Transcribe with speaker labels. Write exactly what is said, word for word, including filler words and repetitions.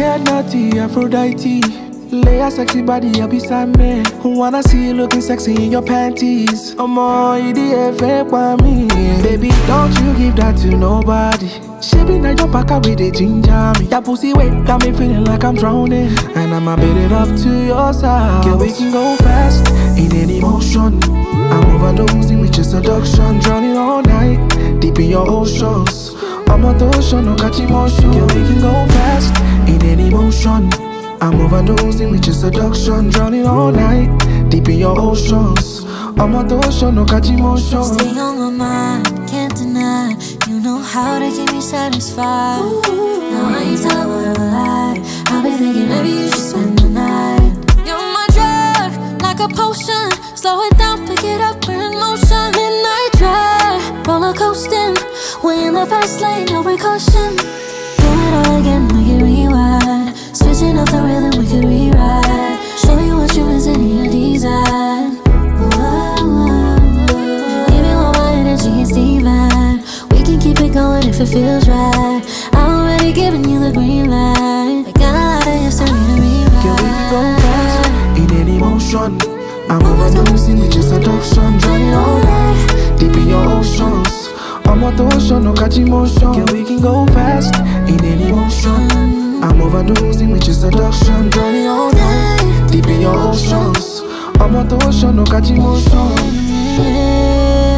Speaker 1: head naughty, Aphrodite. Lay a sexy body up beside me. Wanna see you looking sexy in your panties. I'm all idiot fake by me. Baby, don't you give that to nobody. She be not your packer with the ginger me. That pussy weight got me feeling like I'm drowning, and I'ma beat it up to your side. Girl, we can go fast in any motion. I'm overdosing with your seduction, drowning all night deep in your oceans. I'm a ocean, no catch emotion. Girl, we can go fast in any motion. I'm overdosing with your seduction, drowning all night deep in your oceans. I'm a ocean, no catch emotion.
Speaker 2: Stay on my mind, can't deny. You know how to keep me satisfied. Ooh. Now I ain't telling whatever lie. I'll be thinking maybe you should spend the night. You're my drug, like a potion. Slow it down, pick it up, we're in motion. Midnight drive, roller coasting. We in the fast lane, no precaution. Do it all again, make it rewind. Switching up the rhythm, we could rewrite. Show you what you're missing in your design. Give me all my energy, it's divine. We can keep it going if it feels right. I'm already giving you the green light. I got a lot of history to rewrite.
Speaker 1: Girl, we can go fast in any motion. I'm overdosing with your seduction, drowning all night deep in your oceans. I'm a ocean, no catch emotion. Girl, we can go fast in any motion. I'm overdosing with your seduction, drowning all night deep in your oceans. I'm a ocean, no catch emotion.